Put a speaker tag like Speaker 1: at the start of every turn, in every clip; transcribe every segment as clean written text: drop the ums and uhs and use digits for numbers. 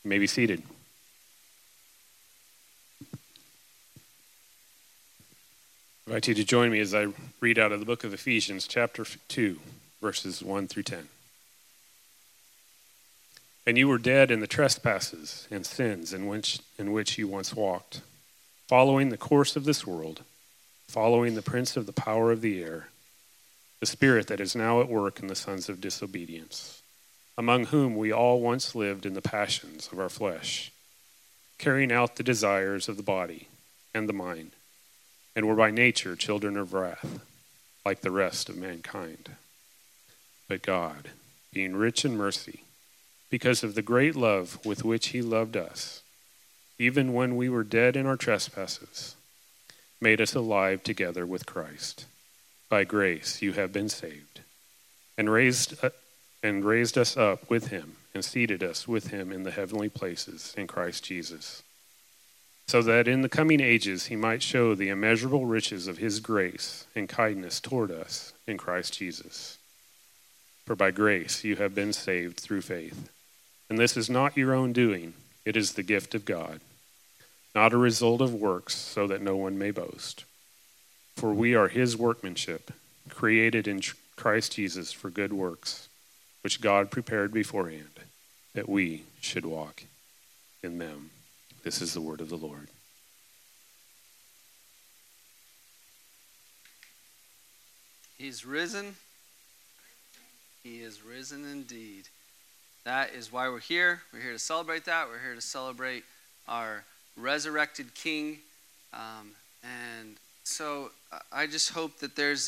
Speaker 1: You may be seated. I invite you to join me as I read out of the book of Ephesians, chapter 2, verses 1 through 10. And you were dead in the trespasses and sins in which you once walked, following the course of this world, following the prince of the power of the air, the spirit that is now at work in the sons of disobedience, among whom we all once lived in the passions of our flesh, carrying out the desires of the body and the mind, and were by nature children of wrath, like the rest of mankind. But God, being rich in mercy, because of the great love with which he loved us, even when we were dead in our trespasses, made us alive together with Christ. By grace you have been saved, and raised us up with him, and seated us with him in the heavenly places in Christ Jesus, so that in the coming ages he might show the immeasurable riches of his grace and kindness toward us in Christ Jesus. For by grace you have been saved through faith. And this is not your own doing, it is the gift of God, not a result of works, so that no one may boast. For we are his workmanship, created in Christ Jesus for good works, which God prepared beforehand, that we should walk in them. This is the word of the Lord.
Speaker 2: He's risen. He is risen indeed. That is why we're here. We're here to celebrate that. We're here to celebrate our resurrected King. And so I just hope that there's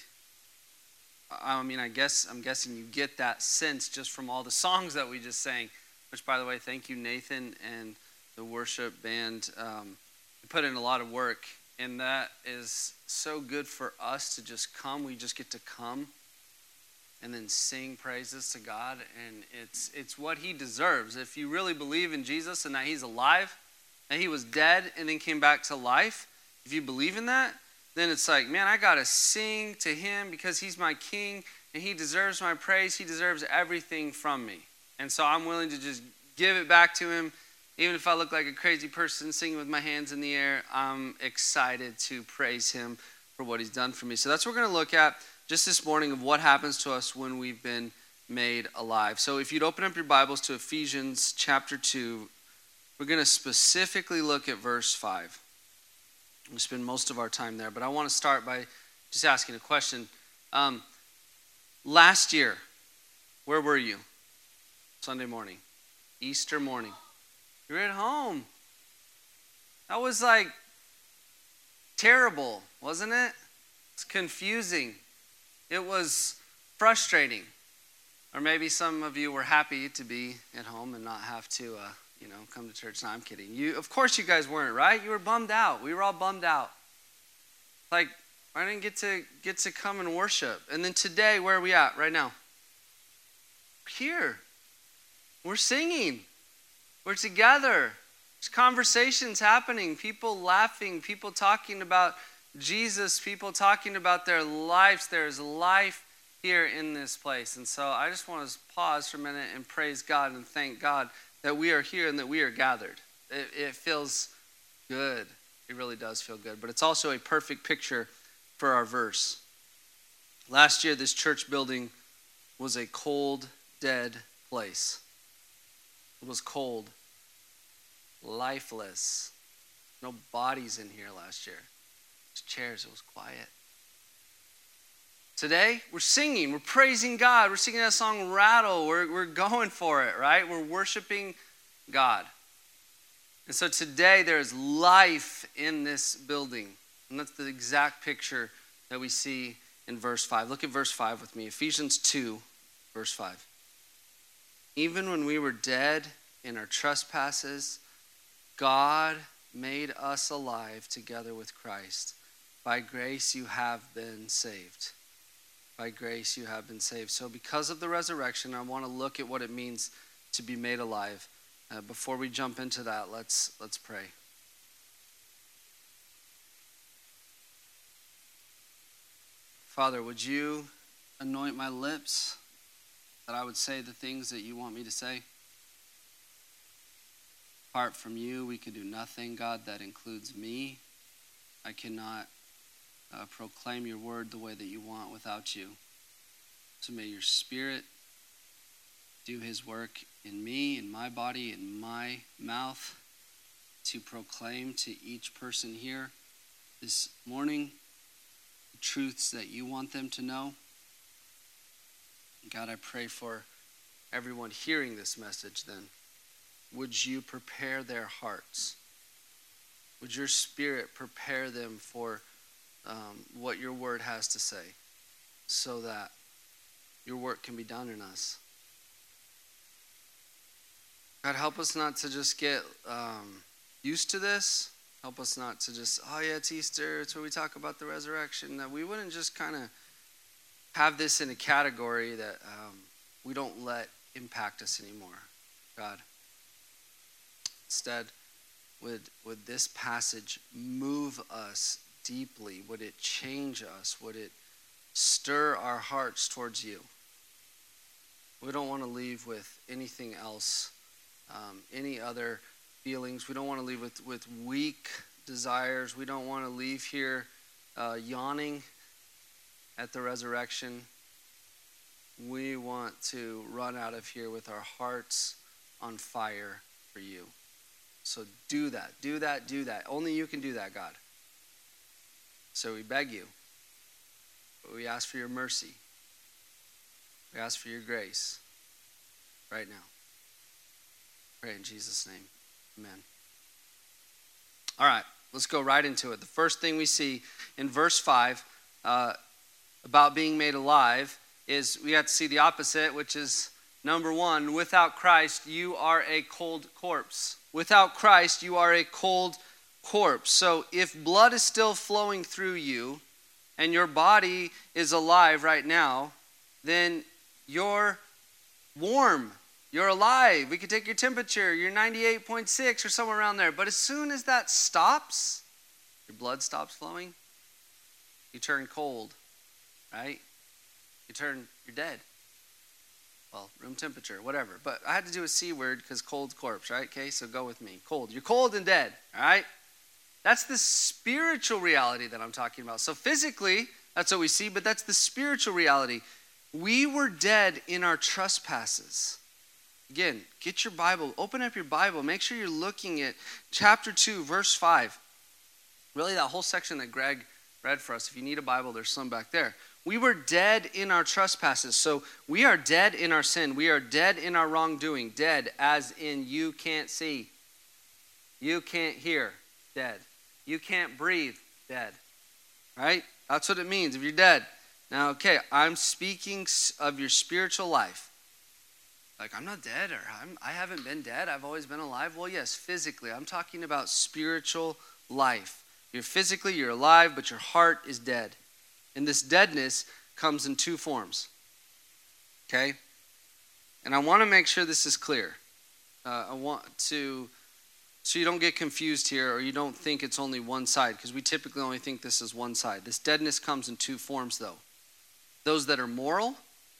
Speaker 2: I'm guessing you get that sense just from all the songs that we just sang, which, by the way, thank you, Nathan, and the worship band. You put in a lot of work, and that is so good for us to just come. We just get to come and then sing praises to God, and it's what he deserves. If you really believe in Jesus and that he's alive, that he was dead and then came back to life, if you believe in that, then it's like, man, I got to sing to him because he's my king, and he deserves my praise. He deserves everything from me. And so I'm willing to just give it back to him. Even if I look like a crazy person singing with my hands in the air, I'm excited to praise him for what he's done for me. So that's what we're going to look at just this morning, of what happens to us when we've been made alive. So if you'd open up your Bibles to Ephesians chapter 2, we're going to specifically look at verse 5. We'll spend most of our time there, but I want to start by just asking a question. Last year, where were you? Sunday morning, Easter morning. You were at home. That was like terrible, wasn't it? It's confusing. It was frustrating. Or maybe some of you were happy to be at home and not have to, come to church. No, I'm kidding. Of course you guys weren't, right? You were bummed out. We were all bummed out. Like, I didn't get to come and worship. And then today, where are we at right now? Here. We're singing. We're together. There's conversations happening. People laughing. People talking about Jesus, people talking about their lives. There's life here in this place. And so I just want to pause for a minute and praise God and thank God that we are here and that we are gathered. It feels good. It really does feel good. But it's also a perfect picture for our verse. Last year, this church building was a cold, dead place. It was cold, lifeless. No bodies in here last year. Chairs, it was quiet. Today, we're singing, we're praising God. We're singing that song, Rattle. We're going for it, right? We're worshiping God. And so today, there is life in this building. And that's the exact picture that we see in verse 5. Look at verse 5 with me. Ephesians 2, verse 5. Even when we were dead in our trespasses, God made us alive together with Christ. By grace you have been saved. By grace you have been saved. So because of the resurrection, I want to look at what it means to be made alive. Before we jump into that, let's pray. Father, would you anoint my lips that I would say the things that you want me to say? Apart from you, we can do nothing, God. That includes me. I cannot proclaim your word the way that you want without you. So may your Spirit do his work in me, in my body, in my mouth, to proclaim to each person here this morning the truths that you want them to know. God, I pray for everyone hearing this message then. Would you prepare their hearts? Would your Spirit prepare them for what your word has to say so that your work can be done in us? God, help us not to just get used to this. Help us not to just, oh yeah, it's Easter, it's where we talk about the resurrection. That we wouldn't just kind of have this in a category that we don't let impact us anymore, God. Instead, would this passage move us deeply? Would it change us? Would it stir our hearts towards you? We don't want to leave with anything else, any other feelings. We don't want to leave with weak desires. We don't want to leave here yawning at the resurrection. We want to run out of here with our hearts on fire for you. So do that, do that, do that. Only you can do that, God. So we beg you. We ask for your mercy. We ask for your grace right now. Pray in Jesus' name. Amen. All right, let's go right into it. The first thing we see in verse 5 about being made alive is we have to see the opposite, which is number 1, without Christ, you are a cold corpse. Without Christ, you are a cold corpse. So if blood is still flowing through you and your body is alive right now, then you're warm. You're alive. We could take your temperature. You're 98.6 or somewhere around there. But as soon as that stops, your blood stops flowing, you turn cold, right? You're dead. Well, room temperature, whatever. But I had to do a C word because cold corpse, right? Okay, so go with me. Cold. You're cold and dead, all right? That's the spiritual reality that I'm talking about. So physically, that's what we see, but that's the spiritual reality. We were dead in our trespasses. Again, get your Bible, open up your Bible. Make sure you're looking at chapter 2, verse 5. Really, that whole section that Greg read for us. If you need a Bible, there's some back there. We were dead in our trespasses. So we are dead in our sin. We are dead in our wrongdoing. Dead as in you can't see. You can't hear. Dead. You can't breathe. Dead. Right? That's what it means if you're dead. Now, okay, I'm speaking of your spiritual life. Like, I'm not dead, or I haven't been dead. I've always been alive. Well, yes, physically. I'm talking about spiritual life. You're alive, but your heart is dead. And this deadness comes in 2 forms. Okay? And I want to make sure this is clear. So you don't get confused here, or you don't think it's only one side, because we typically only think this is one side. This deadness comes in 2 forms, though. Those that are moral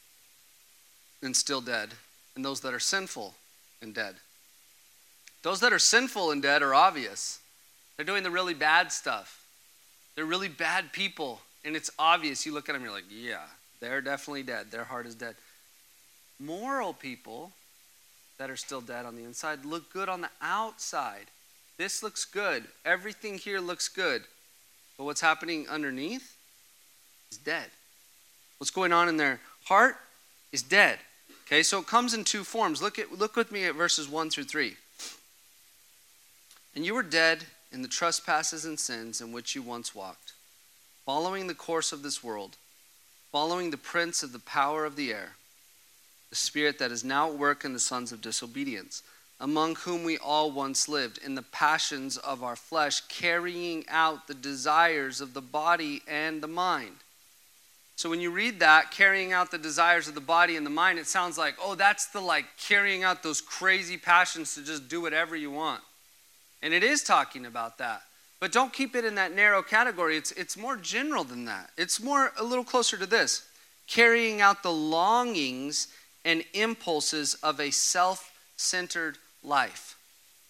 Speaker 2: and still dead, and those that are sinful and dead. Those that are sinful and dead are obvious. They're doing the really bad stuff. They're really bad people. And it's obvious. You look at them, you're like, yeah, they're definitely dead. Their heart is dead. Moral people that are still dead on the inside look good on the outside. This looks good. Everything here looks good. But what's happening underneath is dead. What's going on in their heart is dead. Okay, so it comes in 2 forms. Look with me at verses 1 through 3. And you were dead in the trespasses and sins in which you once walked, following the course of this world, following the prince of the power of the air, the spirit that is now at work in the sons of disobedience, among whom we all once lived in the passions of our flesh, carrying out the desires of the body and the mind. So when you read that, carrying out the desires of the body and the mind, it sounds like, oh, that's the carrying out those crazy passions to just do whatever you want. And it is talking about that. But don't keep it in that narrow category. It's more general than that. It's a little closer to this. Carrying out the longings and impulses of a self-centered life.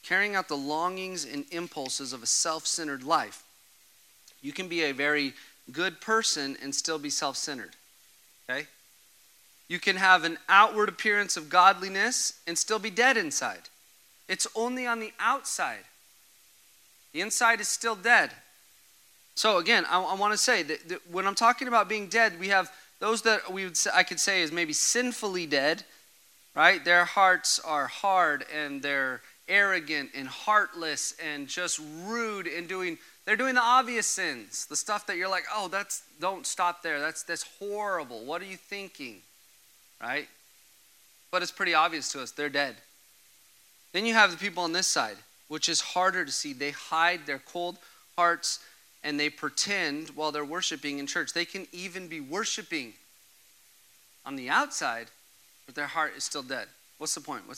Speaker 2: carrying out the longings and impulses of a self-centered life. You can be a very good person and still be self-centered, okay? You can have an outward appearance of godliness and still be dead inside. It's only on the outside. The inside is still dead. So again, I want to say that when I'm talking about being dead, we have those that I could say is maybe sinfully dead, right? Their hearts are hard and they're arrogant and heartless and just rude and they're doing the obvious sins, the stuff that you're like, oh, don't stop there. That's horrible. What are you thinking? Right? But it's pretty obvious to us. They're dead. Then you have the people on this side, which is harder to see. They hide their cold hearts and they pretend while they're worshiping in church. They can even be worshiping on the outside, but their heart is still dead. What's the point?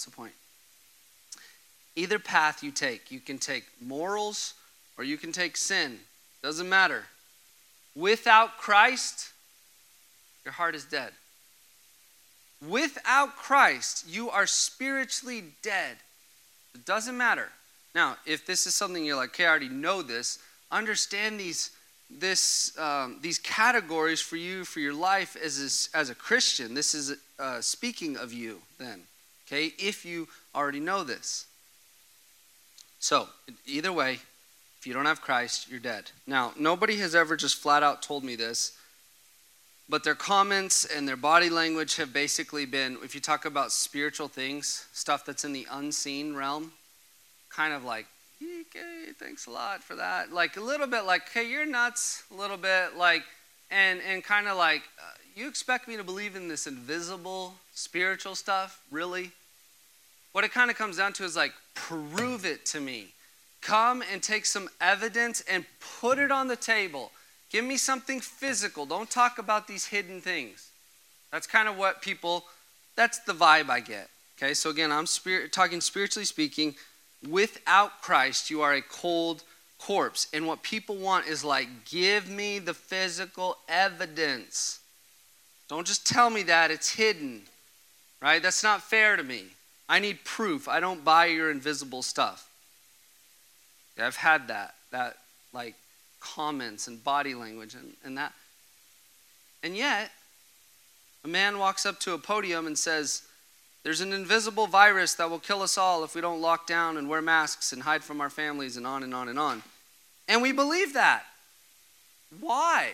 Speaker 2: Either path you can take morals or you can take sin. Doesn't matter. Without Christ, your heart is dead. Without Christ, you are spiritually dead. It doesn't matter. Now, if this is something you're like, okay, I already know this, understand these categories for you, for your life as a Christian. This is speaking of you then, okay, if you already know this. So, either way, if you don't have Christ, you're dead. Now, nobody has ever just flat out told me this, but their comments and their body language have basically been, if you talk about spiritual things, stuff that's in the unseen realm, kind of like, okay, thanks a lot for that. Like a little bit like, hey, you're nuts. A little bit like, and kind of like, you expect me to believe in this invisible spiritual stuff? Really? What it kind of comes down to is like, prove it to me. Come and take some evidence and put it on the table. Give me something physical. Don't talk about these hidden things. That's kind of what that's the vibe I get. Okay, so again, I'm talking spiritually speaking. Without Christ, you are a cold corpse. And what people want is like, give me the physical evidence. Don't just tell me that, it's hidden. Right? That's not fair to me. I need proof. I don't buy your invisible stuff. Yeah, I've had that like comments and body language and that. And yet, a man walks up to a podium and says, there's an invisible virus that will kill us all if we don't lock down and wear masks and hide from our families and on and on and on. And we believe that. Why?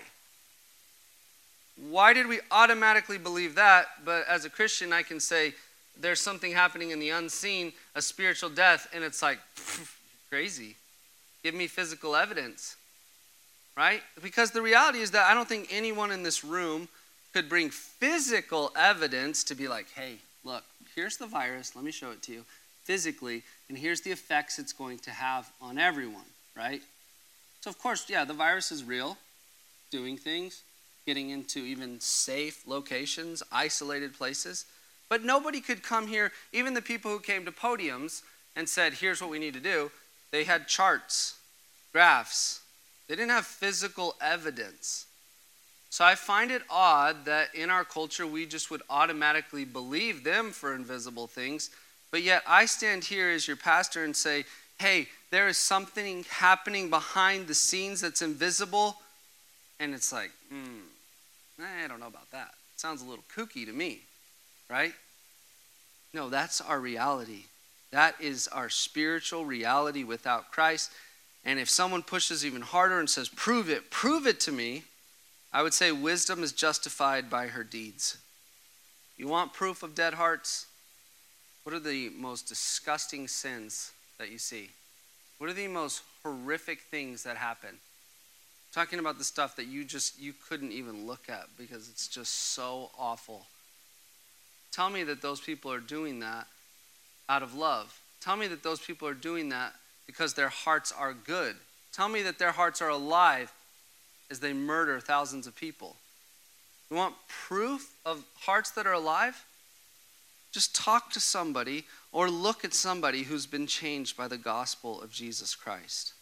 Speaker 2: Why did we automatically believe that? But as a Christian, I can say there's something happening in the unseen, a spiritual death, and it's like, crazy. Give me physical evidence. Right? Because the reality is that I don't think anyone in this room could bring physical evidence to be like, hey, look, here's the virus. Let me show it to you physically, and here's the effects it's going to have on everyone, right? So, of course, yeah, the virus is real, doing things, getting into even safe locations, isolated places. But nobody could come here, even the people who came to podiums and said, here's what we need to do. They had charts, graphs. They didn't have physical evidence. So I find it odd that in our culture we just would automatically believe them for invisible things, but yet I stand here as your pastor and say, hey, there is something happening behind the scenes that's invisible, and it's like, I don't know about that. It sounds a little kooky to me, right? No, that's our reality. That is our spiritual reality without Christ. And if someone pushes even harder and says, prove it to me, I would say wisdom is justified by her deeds. You want proof of dead hearts? What are the most disgusting sins that you see? What are the most horrific things that happen? I'm talking about the stuff that you couldn't even look at because it's just so awful. Tell me that those people are doing that out of love. Tell me that those people are doing that because their hearts are good. Tell me that their hearts are alive as they murder thousands of people. You want proof of hearts that are alive? Just talk to somebody or look at somebody who's been changed by the gospel of Jesus Christ.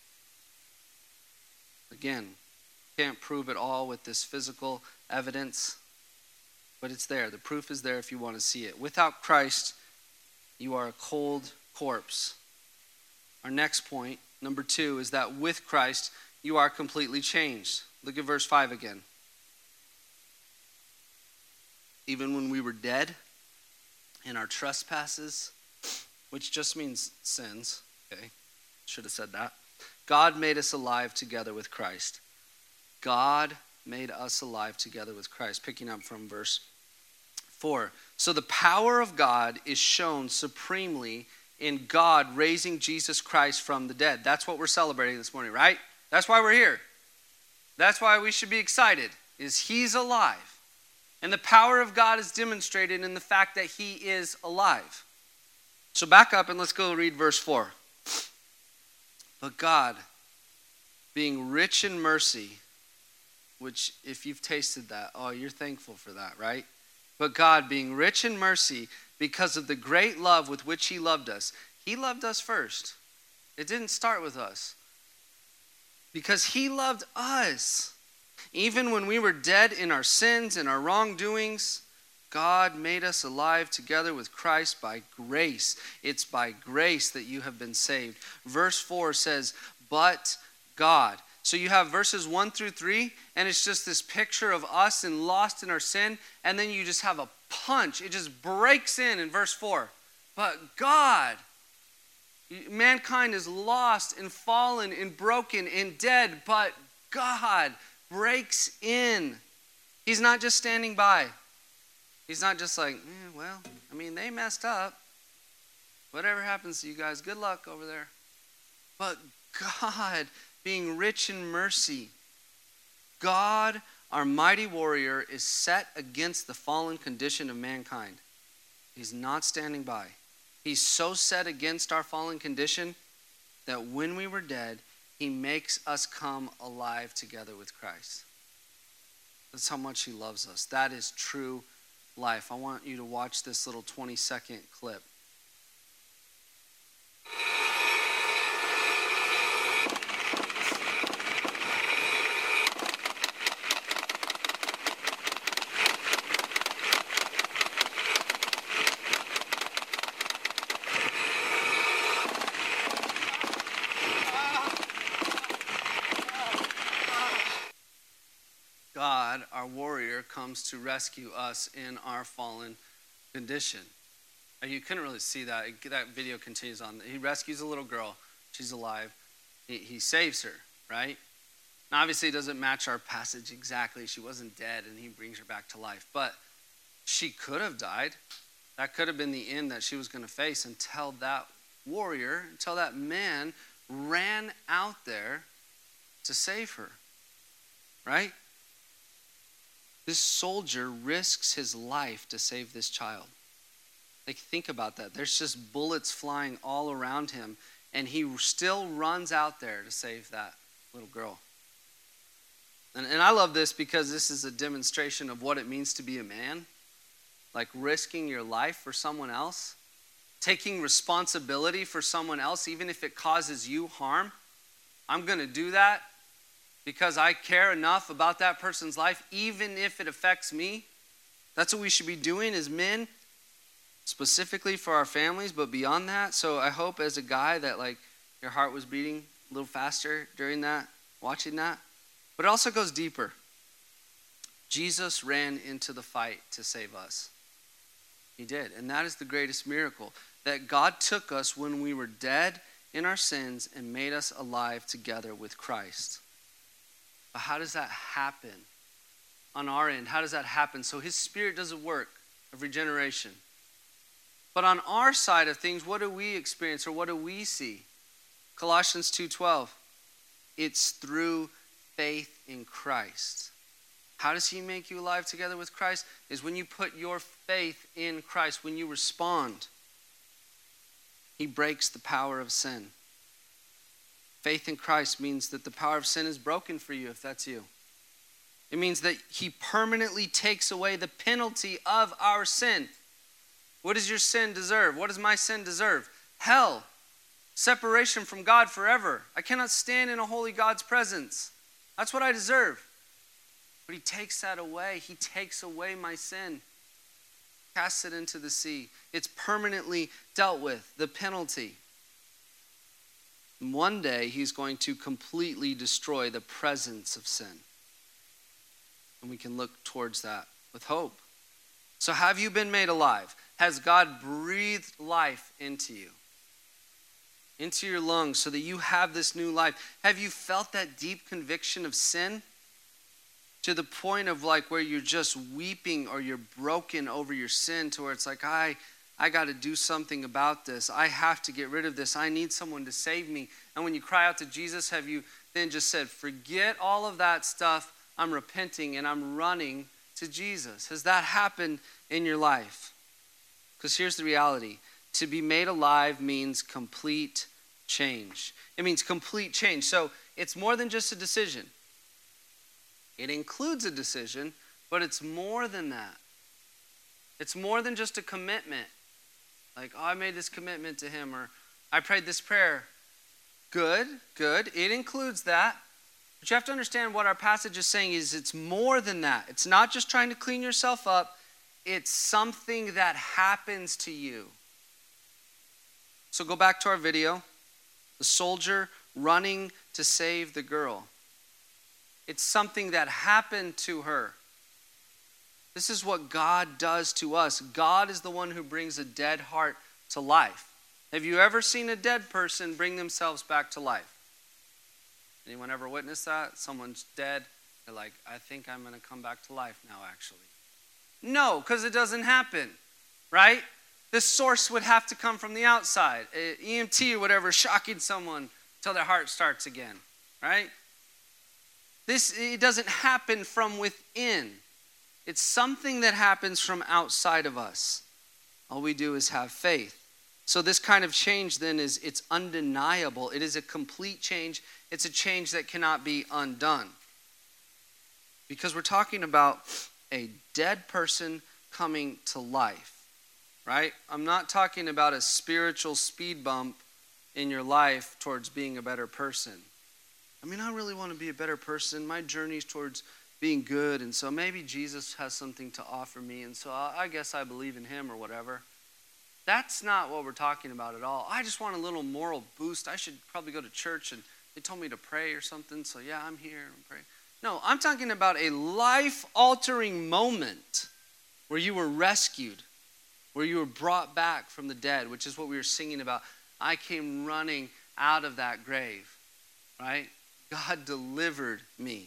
Speaker 2: Again, can't prove it all with this physical evidence, but it's there. The proof is there if you want to see it. Without Christ, you are a cold corpse. Our next point, number 2, is that with Christ, you are completely changed. Look at verse 5 again. Even when we were dead in our trespasses, which just means sins, okay? Should have said that. God made us alive together with Christ. God made us alive together with Christ. Picking up from verse 4. So the power of God is shown supremely in God raising Jesus Christ from the dead. That's what we're celebrating this morning, right? That's why we're here. That's why we should be excited, is he's alive. And the power of God is demonstrated in the fact that he is alive. So back up and let's go read verse 4. But God, being rich in mercy, which if you've tasted that, oh, you're thankful for that, right? But God, being rich in mercy, because of the great love with which he loved us. He loved us first. It didn't start with us. Because he loved us. Even when we were dead in our sins and our wrongdoings, God made us alive together with Christ by grace. It's by grace that you have been saved. Verse 4 says, but God. So you have verses 1 through 3, and it's just this picture of us and lost in our sin, and then you just have a punch. It just breaks in verse 4. But God, mankind is lost and fallen and broken and dead, but God breaks in. He's not just standing by. He's not just like, they messed up. Whatever happens to you guys, good luck over there. But God, being rich in mercy, God, our mighty warrior, is set against the fallen condition of mankind. He's not standing by. He's so set against our fallen condition that when we were dead, he makes us come alive together with Christ. That's how much he loves us. That is true life. I want you to watch this little 20-second clip. God, our warrior, comes to rescue us in our fallen condition. You couldn't really see that. That video continues on. He rescues a little girl. She's alive. He saves her, right? Now, obviously, it doesn't match our passage exactly. She wasn't dead, and he brings her back to life. But she could have died. That could have been the end that she was going to face until that warrior, until that man ran out there to save her, right? This soldier risks his life to save this child. Like, think about that. There's just bullets flying all around him, and he still runs out there to save that little girl. And I love this because this is a demonstration of what it means to be a man. Like risking your life for someone else. Taking responsibility for someone else, even if it causes you harm. I'm going to do that because I care enough about that person's life, even if it affects me. That's what we should be doing as men, specifically for our families, but beyond that. So I hope as a guy that like your heart was beating a little faster during that, watching that. But it also goes deeper. Jesus ran into the fight to save us. He did. And that is the greatest miracle, that God took us when we were dead in our sins and made us alive together with Christ. But how does that happen on our end? How does that happen? So his Spirit doesn't work of regeneration. But on our side of things, what do we experience or what do we see? Colossians 2:12. It's through faith in Christ. How does he make you alive together with Christ? Is when you put your faith in Christ, when you respond. He breaks the power of sin. Faith in Christ means that the power of sin is broken for you, if that's you. It means that he permanently takes away the penalty of our sin. What does your sin deserve? What does my sin deserve? Hell. Separation from God forever. I cannot stand in a holy God's presence. That's what I deserve. But he takes that away. He takes away my sin. Casts it into the sea. It's permanently dealt with, the penalty. And one day, he's going to completely destroy the presence of sin. And we can look towards that with hope. So have you been made alive? Has God breathed life into you? Into your lungs so that you have this new life? Have you felt that deep conviction of sin? To the point of like where you're just weeping or you're broken over your sin, to where it's like, I got to do something about this. I have to get rid of this. I need someone to save me. And when you cry out to Jesus, have you then just said, forget all of that stuff. I'm repenting and I'm running to Jesus. Has that happened in your life? Because here's the reality. To be made alive means complete change. It means complete change. So it's more than just a decision. It includes a decision, but it's more than that. It's more than just a commitment. Like, oh, I made this commitment to him, or I prayed this prayer. Good. It includes that. But you have to understand what our passage is saying is it's more than that. It's not just trying to clean yourself up. It's something that happens to you. So go back to our video. The soldier running to save the girl. It's something that happened to her. This is what God does to us. God is the one who brings a dead heart to life. Have you ever seen a dead person bring themselves back to life? Anyone ever witnessed that? Someone's dead. They're like, I think I'm going to come back to life now, actually. No, because it doesn't happen, right? The source would have to come from the outside. EMT or whatever, shocking someone until their heart starts again, right? It doesn't happen from within. It's something that happens from outside of us. All we do is have faith. So this kind of change then it's undeniable. It is a complete change. It's a change that cannot be undone. Because we're talking about a dead person coming to life, right? I'm not talking about a spiritual speed bump in your life towards being a better person. I mean, I really want to be a better person. My journey's towards being good, and so maybe Jesus has something to offer me, and so I guess I believe in him or whatever. That's not what we're talking about at all. I just want a little moral boost. I should probably go to church, and they told me to pray or something, so yeah, I'm here and pray. No, I'm talking about a life-altering moment where you were rescued, where you were brought back from the dead, which is what we were singing about. I came running out of that grave, right? God delivered me.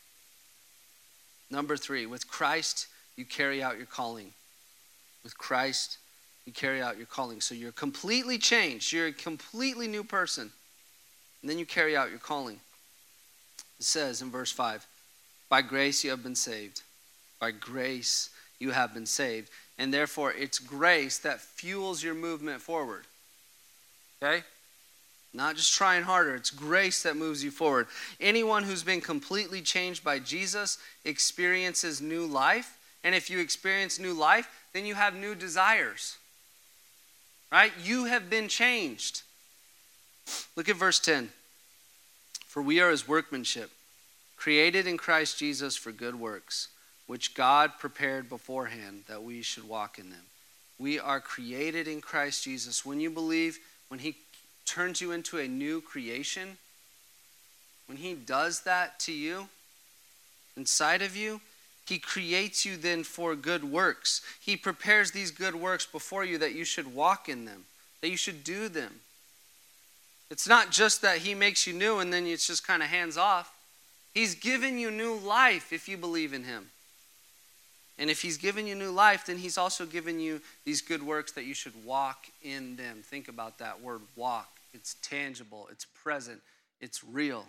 Speaker 2: Number 3, with Christ, you carry out your calling. With Christ, you carry out your calling. So you're completely changed. You're a completely new person. And then you carry out your calling. It says in verse 5, by grace you have been saved. By grace you have been saved. And therefore, it's grace that fuels your movement forward. Okay? Not just trying harder. It's grace that moves you forward. Anyone who's been completely changed by Jesus experiences new life. And if you experience new life, then you have new desires. Right? You have been changed. Look at verse 10. For we are his workmanship, created in Christ Jesus for good works, which God prepared beforehand that we should walk in them. We are created in Christ Jesus. When you believe, when he turns you into a new creation, when he does that to you, inside of you, he creates you then for good works. He prepares these good works before you that you should walk in them, that you should do them. It's not just that he makes you new and then it's just kind of hands off. He's given you new life if you believe in him. And if he's given you new life, then he's also given you these good works that you should walk in them. Think about that word walk. It's tangible, it's present, it's real.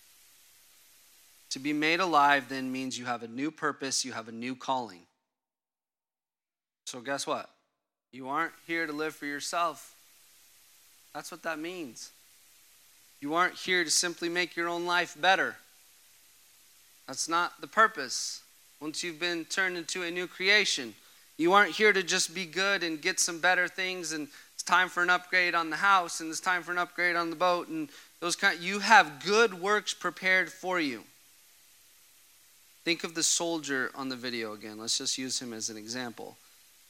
Speaker 2: To be made alive then means you have a new purpose, you have a new calling. So guess what? You aren't here to live for yourself. That's what that means. You aren't here to simply make your own life better. That's not the purpose. Once you've been turned into a new creation, you aren't here to just be good and get some better things and it's time for an upgrade on the house and it's time for an upgrade on the boat and those kind. You have good works prepared for you. Think of the soldier on the video again. Let's just use him as an example.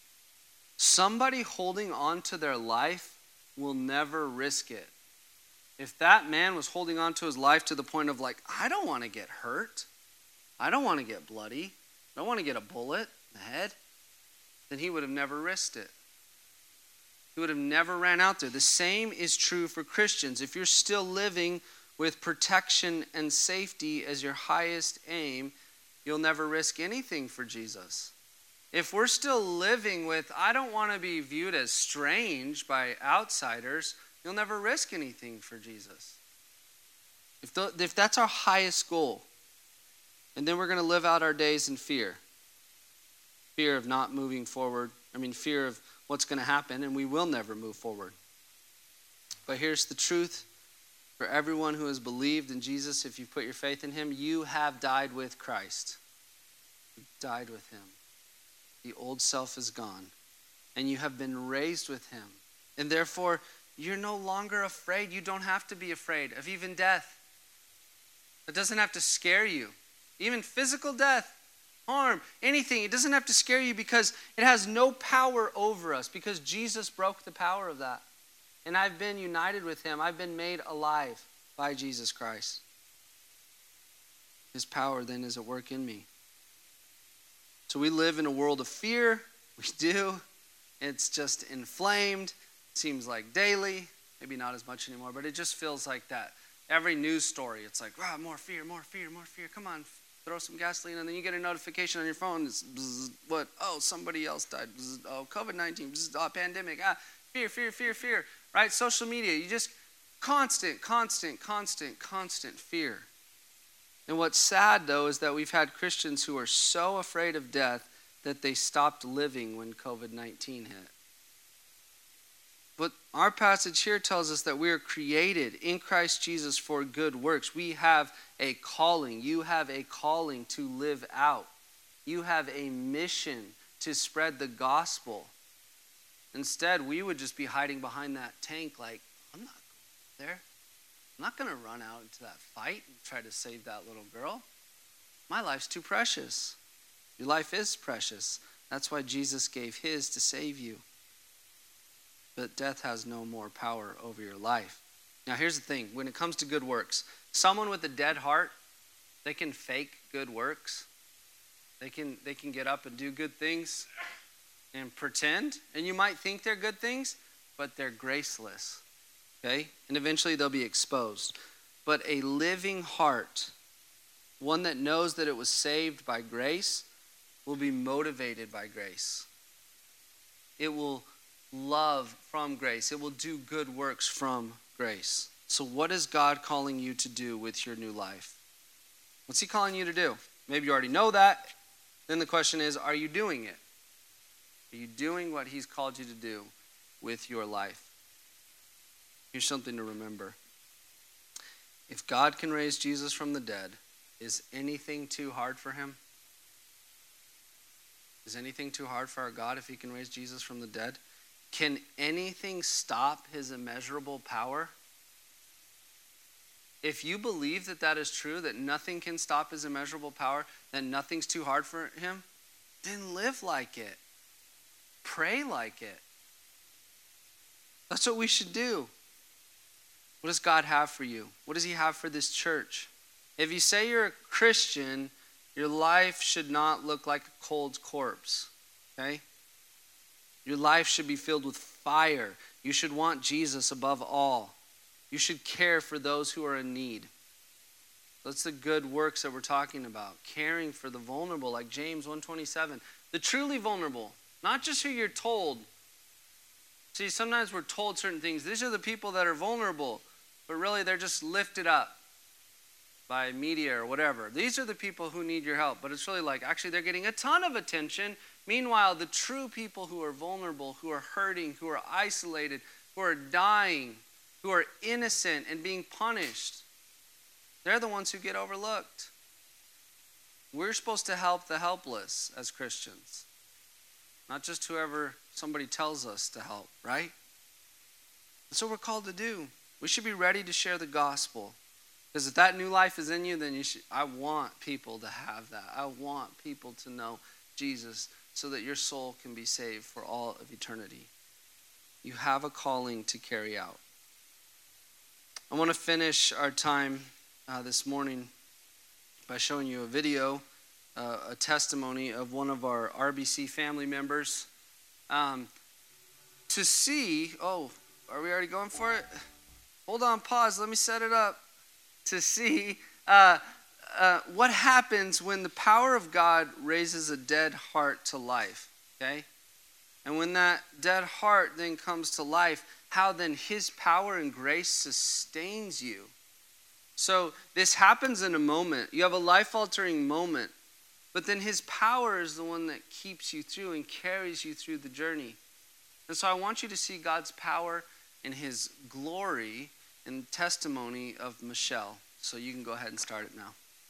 Speaker 2: Somebody holding on to their life will never risk it. If that man was holding on to his life to the point of like, I don't want to get hurt, I don't want to get bloody, I don't want to get a bullet in the head, then he would have never risked it. He would have never ran out there. The same is true for Christians. If you're still living with protection and safety as your highest aim, you'll never risk anything for Jesus. If we're still living with, I don't want to be viewed as strange by outsiders, you'll never risk anything for Jesus. If that's our highest goal, and then we're going to live out our days in fear. Fear of not moving forward. Fear of what's going to happen, and we will never move forward. But here's the truth. For everyone who has believed in Jesus, if you put your faith in him, you have died with Christ. You died with him. The old self is gone. And you have been raised with him. And therefore, you're no longer afraid. You don't have to be afraid of even death. It doesn't have to scare you. Even physical death, harm, anything. It doesn't have to scare you because it has no power over us. Because Jesus broke the power of that. And I've been united with him. I've been made alive by Jesus Christ. His power then is at work in me. So we live in a world of fear. We do. It's just inflamed. It seems like daily. Maybe not as much anymore, but it just feels like that. Every news story, it's like, wow, more fear, more fear, more fear. Come on, throw some gasoline. And then you get a notification on your phone. It's bzz, what? Oh, somebody else died. Bzz, oh, COVID-19. Bzz, oh, pandemic. Fear, fear, fear, fear. Right? Social media, you just constant fear. And what's sad, though, is that we've had Christians who are so afraid of death that they stopped living when COVID-19 hit. But our passage here tells us that we are created in Christ Jesus for good works. We have a calling. You have a calling to live out. You have a mission to spread the gospel. Instead, we would just be hiding behind that tank like, I'm not going there. I'm not going to run out into that fight and try to save that little girl. My life's too precious. Your life is precious. That's why Jesus gave his to save you. But death has no more power over your life. Now here's the thing. When it comes to good works, someone with a dead heart, they can fake good works. They can get up and do good things and pretend. And you might think they're good things, but they're graceless. Okay? And eventually they'll be exposed. But a living heart, one that knows that it was saved by grace, will be motivated by grace. It will love from grace. It will do good works from grace. So what is God calling you to do with your new life? What's he calling you to do? Maybe you already know that. Then the question is, are you doing it? Are you doing what he's called you to do with your life? Here's something to remember. If God can raise Jesus from the dead, is anything too hard for him? Is anything too hard for our God if he can raise Jesus from the dead? Can anything stop his immeasurable power? If you believe that that is true, that nothing can stop his immeasurable power, that nothing's too hard for him, then live like it. Pray like it. That's what we should do. What does God have for you? What does he have for this church? If you say you're a Christian, your life should not look like a cold corpse. Okay? Your life should be filled with fire. You should want Jesus above all. You should care for those who are in need. That's the good works that we're talking about. Caring for the vulnerable, like James 1:27. The truly vulnerable, not just who you're told. See, sometimes we're told certain things. These are the people that are vulnerable, but really they're just lifted up by media or whatever. These are the people who need your help, but it's really like, actually they're getting a ton of attention. Meanwhile, the true people who are vulnerable, who are hurting, who are isolated, who are dying, who are innocent and being punished, they're the ones who get overlooked. We're supposed to help the helpless as Christians, not just whoever somebody tells us to help, right? That's what we're called to do. We should be ready to share the gospel. Because if that new life is in you, then I want people to have that. I want people to know Jesus so that your soul can be saved for all of eternity. You have a calling to carry out. I want to finish our time this morning by showing you a video, a testimony of one of our RBC family members. To see, are we already going for it? Hold on, pause, let me set it up. To see what happens when the power of God raises a dead heart to life, okay? And when that dead heart then comes to life, how then his power and grace sustains you. So this happens in a moment. You have a life-altering moment, but then his power is the one that keeps you through and carries you through the journey. And so I want you to see God's power and his glory and testimony of Michelle. So you can go ahead and start it now.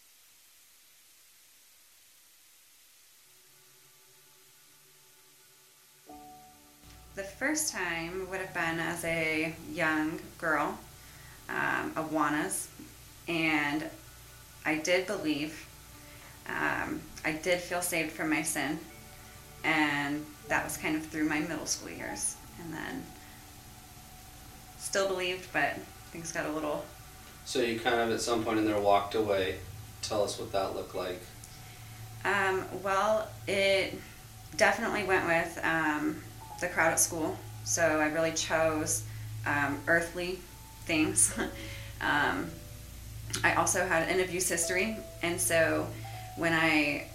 Speaker 3: The first time would have been as a young girl, Awana's, and I did believe. I did feel saved from my sin, and that was kind of through my middle school years. And then still believed, but things got a little...
Speaker 2: So you kind of at some point in there walked away. Tell us what that looked like.
Speaker 3: Well, it definitely went with the crowd at school. So I really chose earthly things. I also had an abuse history, and so when I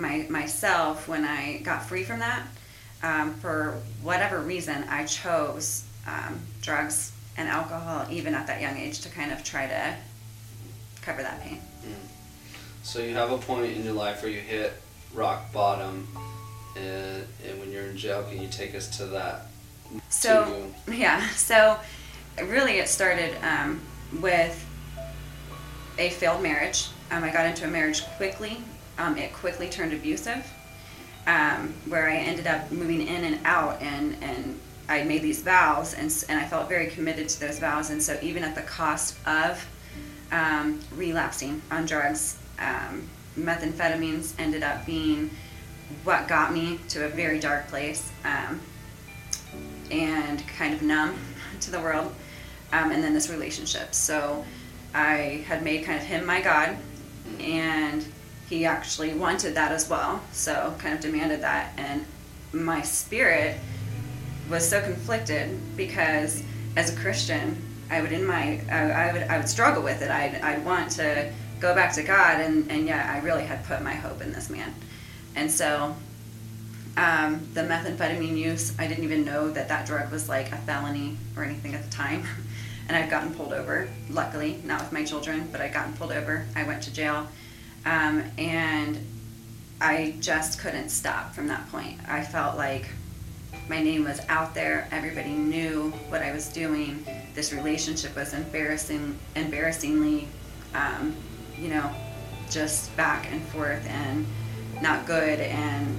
Speaker 3: got free from that, for whatever reason, I chose drugs and alcohol, even at that young age, to kind of try to cover that pain.
Speaker 2: So you have a point in your life where you hit rock bottom, and when you're in jail, can you take us to that?
Speaker 3: So really it started with a failed marriage. I got into a marriage quickly. It quickly turned abusive, where I ended up moving in and out, and I made these vows, and I felt very committed to those vows. And so even at the cost of relapsing on drugs, methamphetamines ended up being what got me to a very dark place, and kind of numb to the world, and then this relationship. So I had made kind of him my God, and he actually wanted that as well, so kind of demanded that. And my spirit was so conflicted, because as a Christian, I would struggle with it. I'd want to go back to God, and yet I really had put my hope in this man. And so the methamphetamine use, I didn't even know that drug was like a felony or anything at the time. And I'd gotten pulled over, luckily, not with my children, but I'd gotten pulled over. I went to jail, and I just couldn't stop from that point. I felt like my name was out there. Everybody knew what I was doing. This relationship was embarrassingly, just back and forth and not good. And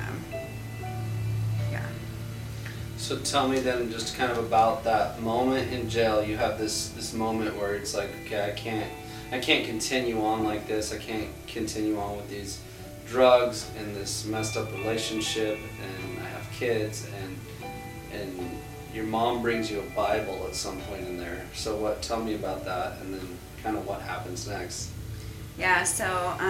Speaker 2: So tell me then just kind of about that moment in jail. You have this moment where it's like, okay, I can't continue on like this. I can't continue on with these drugs and this messed up relationship, and I have kids, and your mom brings you a Bible at some point in there. So tell me about that, and then kind of what happens next.
Speaker 3: Yeah, so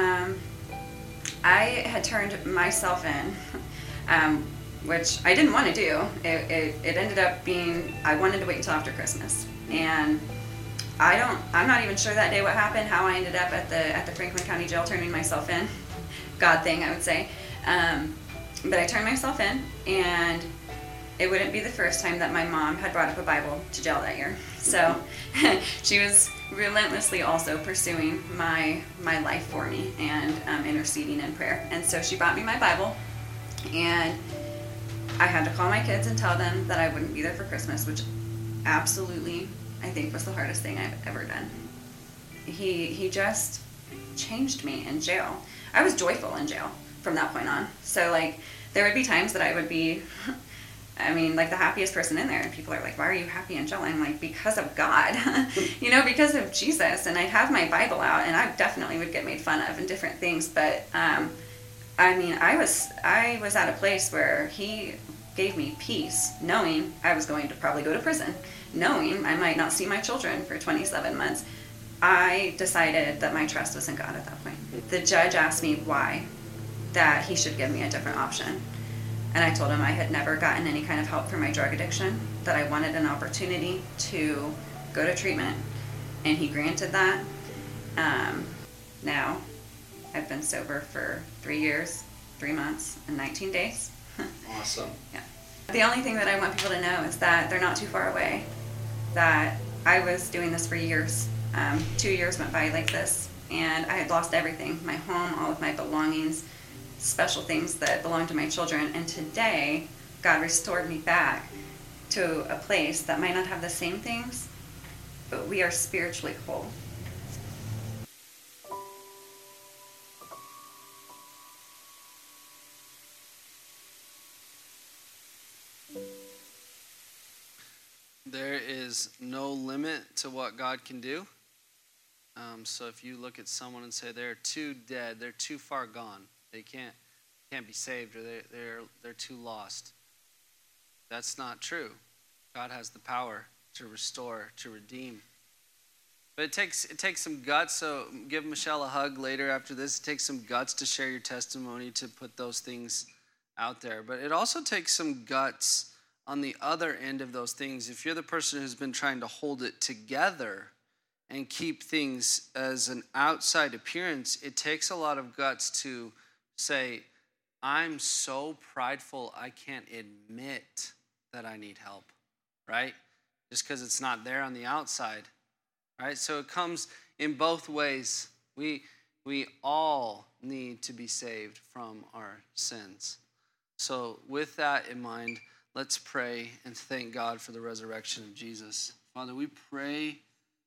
Speaker 3: I had turned myself in, which I didn't want to do. It ended up being, I wanted to wait until after Christmas. And I'm not even sure that day what happened, how I ended up at the Franklin County Jail turning myself in. God thing, I would say. But I turned myself in, and it wouldn't be the first time that my mom had brought up a Bible to jail that year. So she was relentlessly also pursuing my life for me and interceding in prayer. And so she brought me my Bible, and I had to call my kids and tell them that I wouldn't be there for Christmas, which absolutely, I think, was the hardest thing I've ever done. He just changed me in jail. I was joyful in jail from that point on. So, there would be times that I would be, the happiest person in there. And people are like, why are you happy in jail? And I'm like, because of God, because of Jesus. And I'd have my Bible out, and I definitely would get made fun of and different things. But, I was at a place where he gave me peace, knowing I was going to probably go to prison, knowing I might not see my children for 27 months, I decided that my trust was in God at that point. The judge asked me why, that he should give me a different option. And I told him I had never gotten any kind of help for my drug addiction, that I wanted an opportunity to go to treatment. And he granted that. Now, I've been sober for 3 years, 3 months, and 19 days.
Speaker 2: Awesome.
Speaker 3: Yeah. The only thing that I want people to know is that they're not too far away, that I was doing this for years. 2 years went by like this, and I had lost everything, my home, all of my belongings, special things that belonged to my children. And today, God restored me back to a place that might not have the same things, but we are spiritually whole.
Speaker 2: There is no limit to what God can do. So if you look at someone and say they're too dead, they're too far gone, they can't be saved, or they're too lost, that's not true. God has the power to restore, to redeem. But it takes some guts. So give Michelle a hug later after this. It takes some guts to share your testimony, to put those things out there. But it also takes some guts on the other end of those things. If you're the person who's been trying to hold it together and keep things as an outside appearance, it takes a lot of guts to say, I'm so prideful I can't admit that I need help, right? Just because it's not there on the outside, right? So it comes in both ways. We all need to be saved from our sins. So with that in mind, let's pray and thank God for the resurrection of Jesus. Father, we pray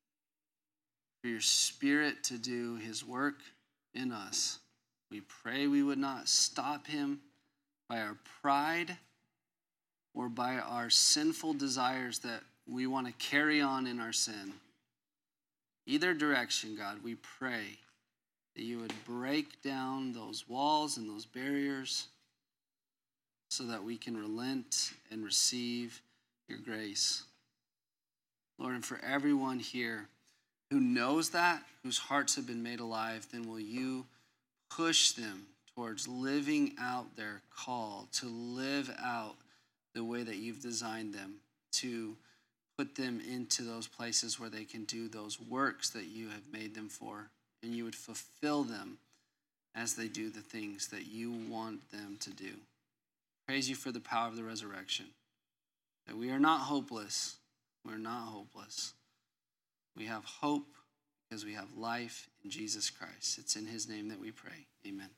Speaker 2: for your Spirit to do his work in us. We pray we would not stop him by our pride or by our sinful desires that we want to carry on in our sin. Either direction, God, we pray that you would break down those walls and those barriers so that we can relent and receive your grace. Lord, and for everyone here who knows that, whose hearts have been made alive, then will you push them towards living out their call, to live out the way that you've designed them, to put them into those places where they can do those works that you have made them for, and you would fulfill them as they do the things that you want them to do. Praise you for the power of the resurrection, that we are not hopeless. We're not hopeless. We have hope because we have life in Jesus Christ. It's in his name that we pray. Amen.